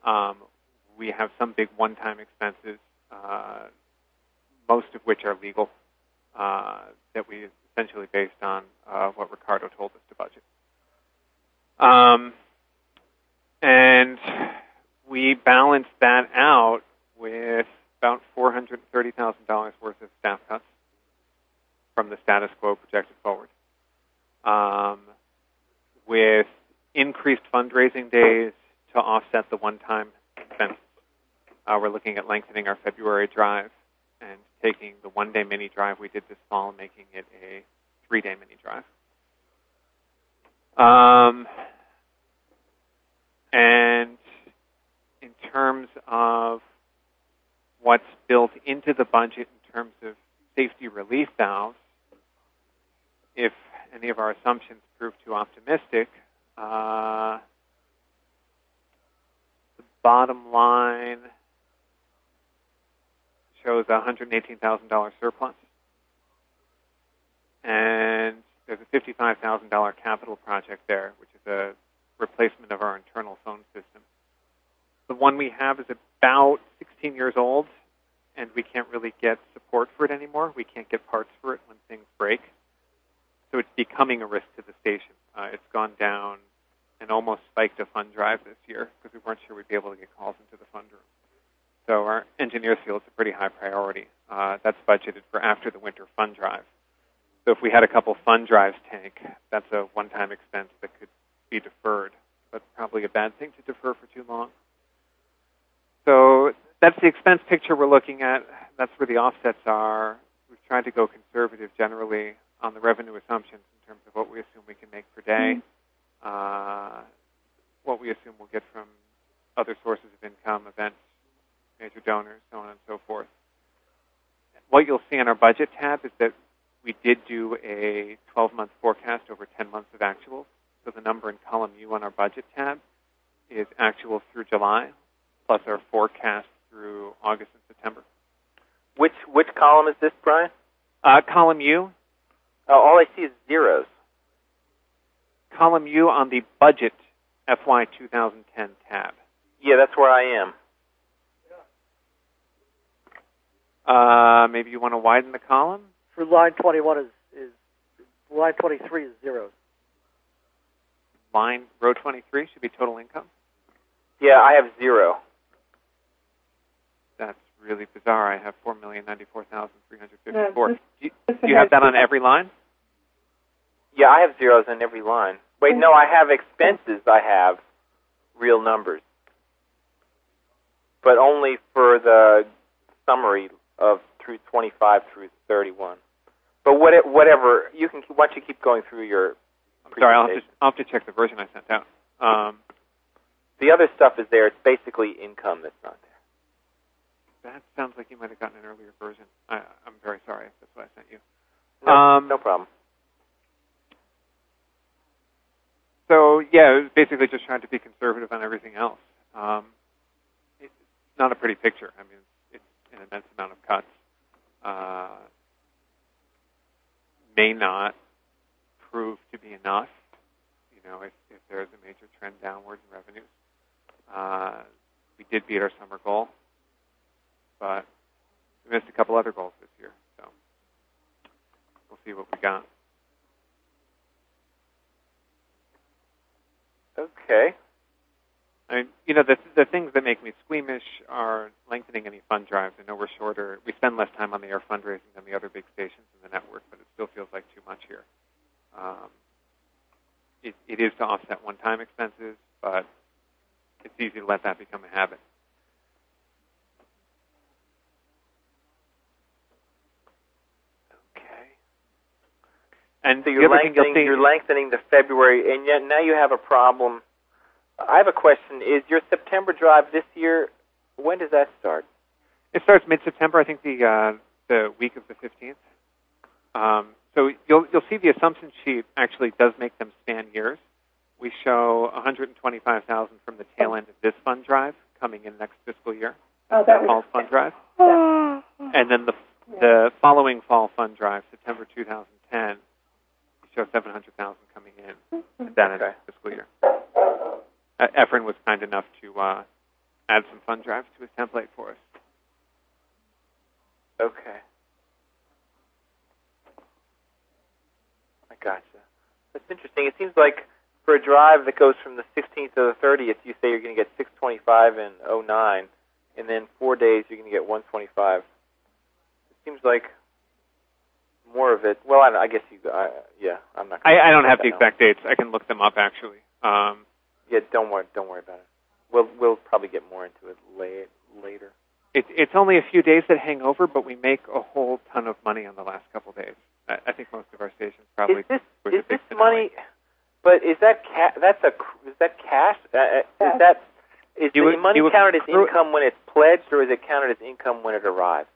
We have some big one-time expenses, most of which are legal, that we essentially based on what Ricardo told us to budget. And we balanced that out with about $430,000 worth of staff cuts from the status quo projected forward, with increased fundraising days to offset the one-time expenses. We're looking at lengthening our February drive and taking the one-day mini drive we did this fall and making it a 3-day mini drive. And in terms of what's built into the budget in terms of safety relief valves, if any of our assumptions prove too optimistic, the bottom line shows a $118,000 surplus. And there's a $55,000 capital project there, which is a replacement of our internal phone system. The one we have is about 16 years old, and we can't really get support for it anymore. We can't get parts for it when things break. So it's becoming a risk to the station. It's gone down and almost spiked a fund drive this year because we weren't sure we'd be able to get calls into the fund room. So our engineers feel it's a pretty high priority. That's budgeted for after the winter fund drive. So if we had a couple fund drives tank, that's a one-time expense that could be deferred, but probably a bad thing to defer for too long. So that's the expense picture we're looking at. That's where the offsets are. We've tried to go conservative generally on the revenue assumptions in terms of what we assume we can make per day, what we assume we'll get from other sources of income, events, major donors, so on and so forth. What you'll see on our budget tab is that we did do a 12-month forecast over 10 months of actuals. So the number in column U on our budget tab is actuals through July, plus our forecast through August and September. Which column is this, Brian? Column U. All I see is zeros. Column U on the budget FY 2010 tab. Yeah, that's where I am. Maybe you want to widen the column? For line 21 is line 23 is zeros. Row 23 should be total income? Yeah, I have 0. That's really bizarre. I have 4,094,354. Do you have that on every line? Yeah, I have zeros on every line. Wait, no, I have expenses. I have real numbers, but only for the summary of through 25 through 31. But whatever, you can. Why don't you keep going through your? I'm sorry, I'll have to check the version I sent out. The other stuff is there. It's basically income that's not there. That sounds like you might have gotten an earlier version. I'm very sorry if that's what I sent you. No problem. So, yeah, it was basically just trying to be conservative on everything else. It's not a pretty picture. I mean, it's an immense amount of cuts. May not prove to be enough, if there's a major trend downward in revenues. We did beat our summer goal, but we missed a couple other goals this year, so we'll see what we got. Okay. I mean, the things that make me squeamish are lengthening any fund drives. I know we're shorter. We spend less time on the air fundraising than the other big stations in the network, but it still feels like too much here. It is to offset one-time expenses, but it's easy to let that become a habit. Okay. And so you're lengthening the February, and yet now you have a problem. I have a question. Is your September drive this year, when does that start? It starts mid-September, I think the week of the 15th. So you'll see the assumption sheet actually does make them span years. We show $125,000 from the tail end of this fund drive coming in next fiscal year. That fall fund drive. And then the following fall fund drive, September 2010, we show $700,000 coming in at that end of the fiscal year. Efren was kind enough to add some fund drives to his template for us. Okay. I gotcha. That's interesting. It seems like for a drive that goes from the 16th to the 30th, you say you're going to get 625 and 09, and then 4 days you're going to get 125. It seems like more of it. Well, I guess you. Yeah, I'm not. I don't have the exact dates. I can look them up actually. Yeah, don't worry about it. We'll probably get more into it later. It's only a few days that hang over, but we make a whole ton of money on the last couple days. I think most of our stations probably. Is this money? But is that is that cash? Is the money counted as income when it's pledged, or is it counted as income when it arrives?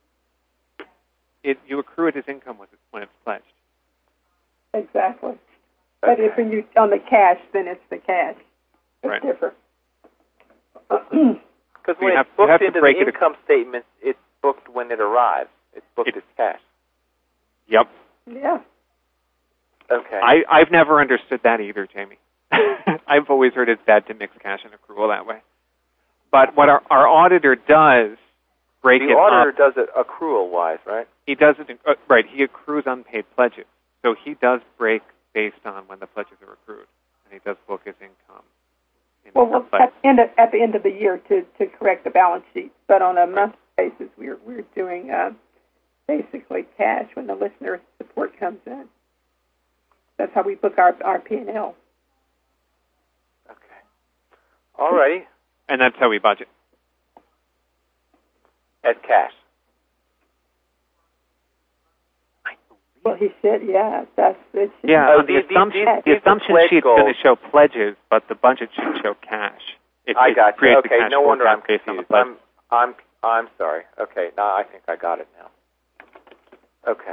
You accrue it as income when it's pledged. Exactly. But if you on the cash, then it's the cash. It's right. Different. Because when it's booked into the income statement, it's booked when it arrives. It's booked as cash. Yep. Yeah. Okay. I've never understood that either, Jamie. I've always heard it's bad to mix cash and accrual that way. But what our auditor does break it up. The auditor does it accrual-wise, right? He does it, right. He accrues unpaid pledges. So he does break based on when the pledges are accrued. And he does book as income. Well, at the end of the year to correct the balance sheet. But on a monthly basis, we're doing basically cash when the listener support comes in. That's how we book our P&L. Okay. All righty. And that's how we budget. As cash. Well, he said, yeah. The assumption sheet's going to show pledges, but the budget should show cash. I got you. Okay, no wonder I'm confused. I'm sorry. Okay, now I think I got it now. Okay.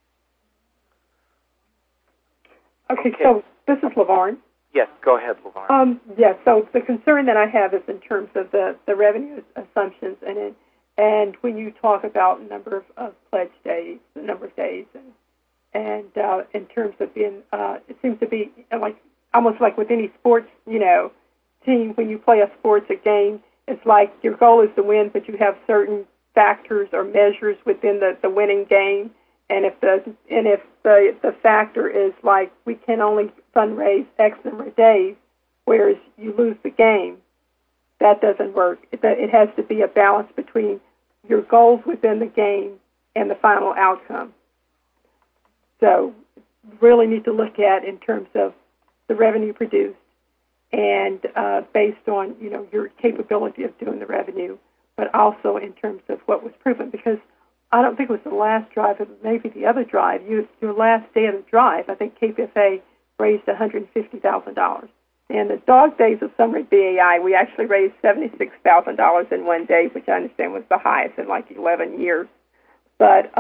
Okay, so this is LaVarn. Yes, go ahead, LaVarn. So the concern that I have is in terms of the revenue assumptions, and when you talk about number of pledge days, the number of days, and in terms of being, it seems to be almost like with any sports, team, when you play a game, it's like your goal is to win, but you have certain factors or measures within the winning game. And if the factor is like we can only fundraise X number of days, whereas you lose the game, that doesn't work. It has to be a balance between your goals within the game and the final outcome. So really need to look at in terms of the revenue produced and based on your capability of doing the revenue, but also in terms of what was proven, because I don't think it was the last drive, but maybe the other drive. Your last day of the drive, I think KPFA raised $150,000. And the dog days of Summary BAI, we actually raised $76,000 in one day, which I understand was the highest in 11 years. But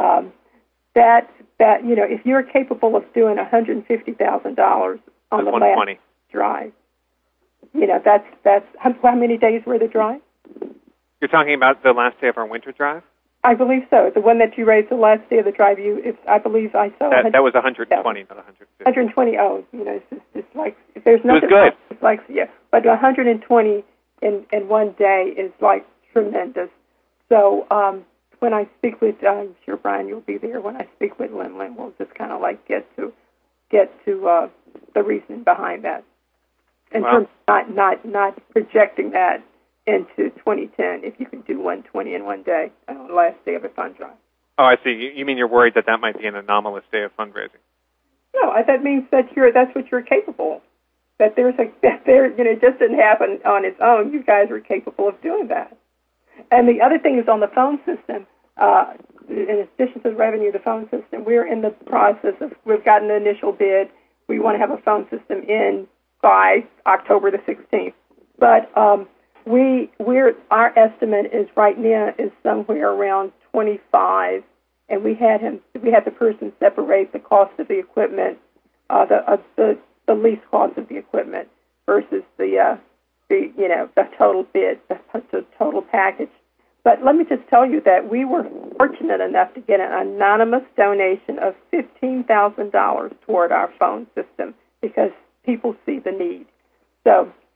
if you're capable of doing $150,000 on the last drive, that's how many days were the drive? You're talking about the last day of our winter drive? I believe so. The one that you raised the last day of the drive, I believe I saw. That was 120, not 150. 120. Oh, it's like if there's nothing. It was good. It's like but 120 in one day is like tremendous. So when I speak with, I'm sure Brian, you'll be there. When I speak with Lynn, we'll just kind of get to the reasoning behind that, in terms of not projecting that into 2010, if you can do 120 in one day on the last day of a fund drive. Oh, I see. You mean you're worried that might be an anomalous day of fundraising? No, that means that's what you're capable of. That it just didn't happen on its own. You guys are capable of doing that. And the other thing is on the phone system. In addition to the revenue, the phone system, we're in the process of. We've gotten the initial bid. We want to have a phone system in by October the 16th, but. Our estimate is right now is somewhere around 25, and we had the person separate the cost of the equipment, the lease cost of the equipment versus the total bid, the total package. But let me just tell you that we were fortunate enough to get an anonymous donation of $15,000 toward our phone system because people see the need. So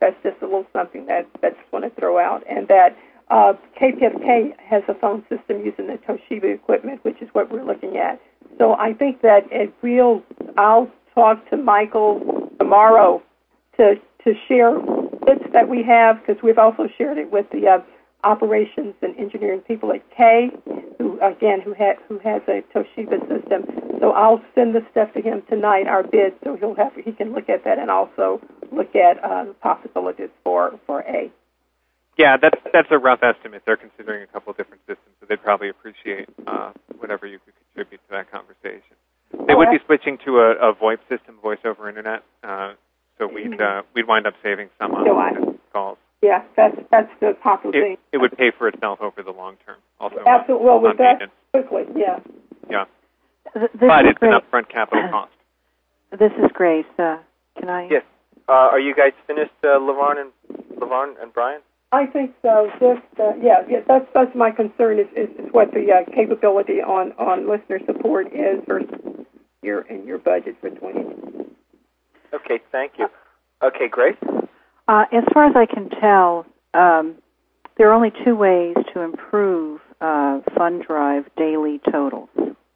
That's just a little something that I just want to throw out. And that KPFK has a phone system using the Toshiba equipment, which is what we're looking at. So I think that I'll talk to Michael tomorrow to share bits that we have, because we've also shared it with the operations and engineering people at K, who has a Toshiba system. So I'll send the stuff to him tonight, our bid, so he can look at that and also look at the possibilities for A. Yeah, that's a rough estimate. They're considering a couple of different systems, so they'd probably appreciate whatever you could contribute to that conversation. They would be switching to a VoIP system, voice over internet, so we'd wind up saving some on calls. Yeah, that's the popular thing. It would pay for itself over the long term. Also, absolutely. Well, with that quickly, yeah. Yeah, but it's an upfront capital cost. This is Grace. Can I? Yes. Are you guys finished, LaVarn and Brian? I think so. That's my concern is what the capability on listener support is versus your budget for 20. Okay, thank you. Okay, Grace? As far as I can tell, there are only two ways to improve FundDrive daily totals.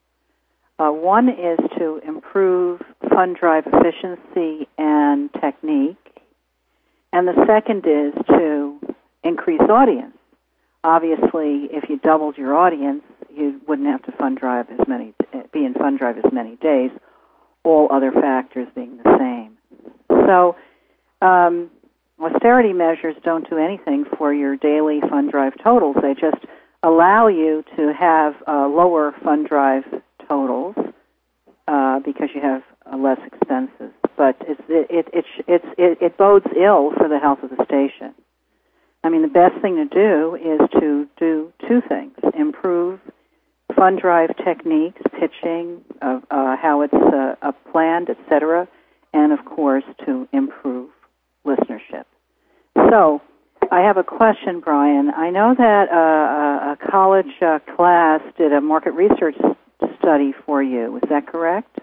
One is to improve FundDrive efficiency and technique, and the second is to increase audience. Obviously, if you doubled your audience, you wouldn't have to be in FundDrive as many days, all other factors being the same. So, austerity measures don't do anything for your daily FundDrive totals. They just allow you to have lower FundDrive totals because you have less expenses. But it bodes ill for the health of the station. I mean, the best thing to do is to do two things: improve FundDrive techniques, pitching, how it's planned, etc., and of course to improve listenership. So, I have a question, Brian. I know that a college class did a market research study for you. Is that correct?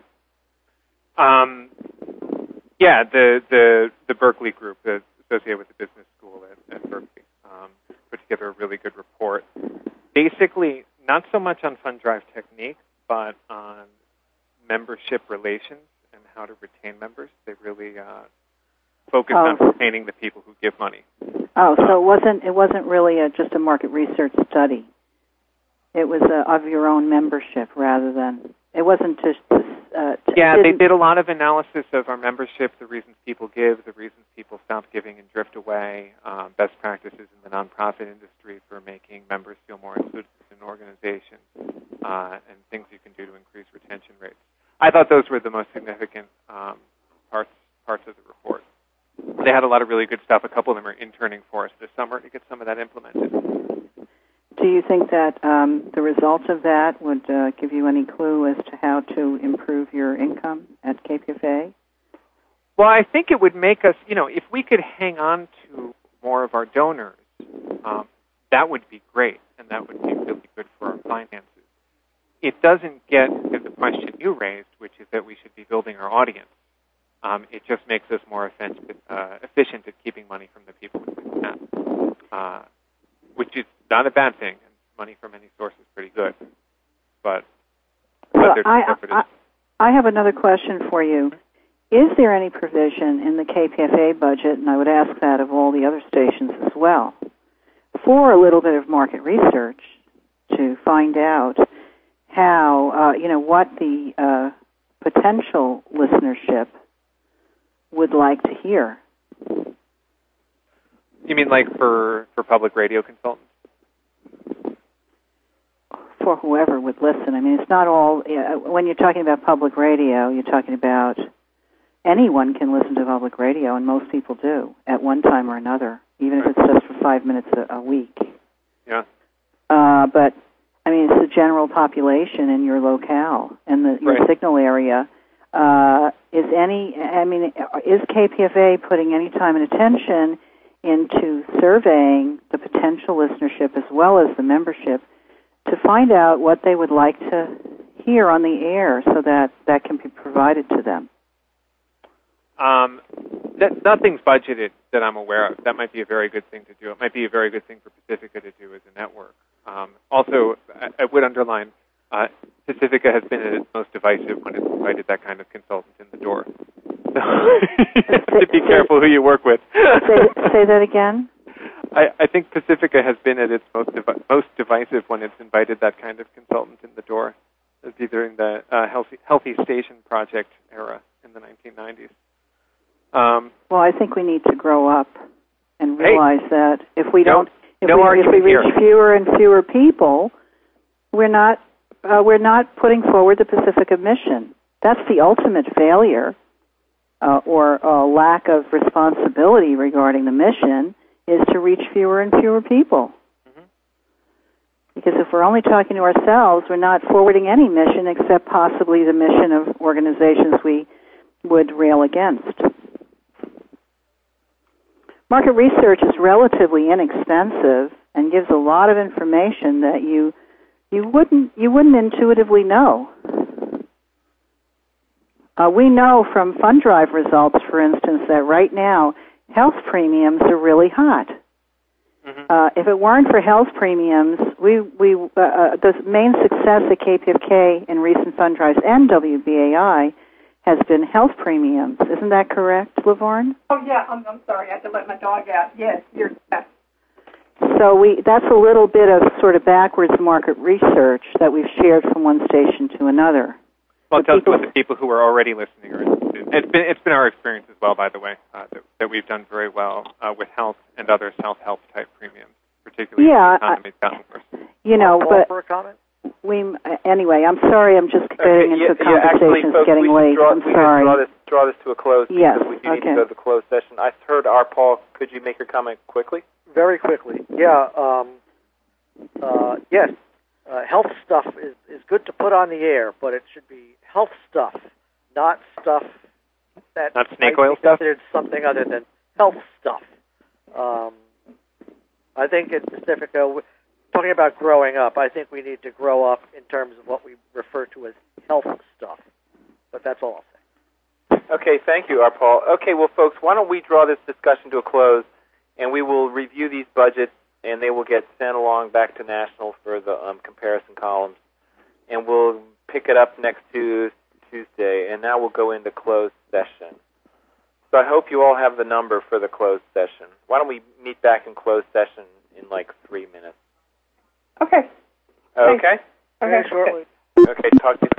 Yeah, the Berkeley group associated with the business school at Berkeley put together a really good report. Basically, not so much on FundDrive technique, but on membership relations and how to retain members. They really focused on retaining the people who give money. Oh, so it wasn't really just a market research study. It was of your own membership rather than. It wasn't just. They did a lot of analysis of our membership, the reasons people give, the reasons people stop giving and drift away, best practices in the nonprofit industry for making members feel more included in organizations, and things you can do to increase retention rates. I thought those were the most significant parts of the report. They had a lot of really good stuff. A couple of them are interning for us this summer to get some of that implemented. Do you think that the results of that would give you any clue as to how to improve your income at KPFA? Well, I think it would make us, if we could hang on to more of our donors, that would be great, and that would be really good for our finances. It doesn't get to the question you raised, which is that we should be building our audience. It just makes us more efficient at keeping money from the people who have, which is not a bad thing. And money from any source is pretty good. But I have another question for you. Is there any provision in the KPFA budget, and I would ask that of all the other stations as well, for a little bit of market research to find out how, what the potential listenership would like to hear? You mean like for public radio consultants? For whoever would listen. I mean, it's not all, when you're talking about public radio, you're talking about anyone can listen to public radio, and most people do at one time or another, even if it's just for 5 minutes a week. Yeah. But, I mean, it's the general population in your locale and your signal area. Is KPFA putting any time and attention into surveying the potential listenership as well as the membership to find out what they would like to hear on the air so that can be provided to them? Nothing's budgeted that I'm aware of. That might be a very good thing to do. It might be a very good thing for Pacifica to do as a network. Also, I would underline, Pacifica has been at its most divisive when it's invited that kind of consultant in the door. So you have to be careful who you work with. Say that again? I think Pacifica has been at its most divisive when it's invited that kind of consultant in the door. It was either in the Healthy Station Project era in the 1990s. Well, I think we need to grow up and realize that if we reach fewer and fewer people, we're not putting forward the Pacifica mission. That's the ultimate failure or lack of responsibility regarding the mission, is to reach fewer and fewer people. Mm-hmm. Because if we're only talking to ourselves, we're not forwarding any mission except possibly the mission of organizations we would rail against. Market research is relatively inexpensive and gives a lot of information that you wouldn't intuitively know. We know from fund drive results, for instance, that right now health premiums are really hot. Mm-hmm. If it weren't for health premiums, the main success at KPFK in recent fund drives and WBAI has been health premiums. Isn't that correct, LaVorne? Oh, yeah. I'm sorry. I had to let my dog out. Yes, you're correct. So that's a little bit of sort of backwards market research that we've shared from one station to another. Well, it tells you what the people who are already listening are interested in. It's been our experience as well, by the way, that we've done very well with health and other self-help type premiums, particularly as the economy's gotten worse. But for a comment? Anyway, I'm sorry. I'm just getting into a conversation. It's getting late. I'm sorry. Draw this to a close because we do need to go to the closed session. I heard our Paul. Could you make your comment quickly? Very quickly. Yeah. Yes. Health stuff is good to put on the air, but it should be health stuff, not stuff that not snake oil stuff. Considered something other than health stuff. I think in Pacifica, talking about growing up, I think we need to grow up in terms of what we refer to as health stuff. But that's all I'll say. Okay, thank you, Paul. Okay, well, folks, why don't we draw this discussion to a close, and we will review these budgets, and they will get sent along back to National for the comparison columns, and we'll pick it up next Tuesday, and now we'll go into closed session. So I hope you all have the number for the closed session. Why don't we meet back in closed session in like 3 minutes? Okay. Okay? Okay, shortly. Okay, talk to you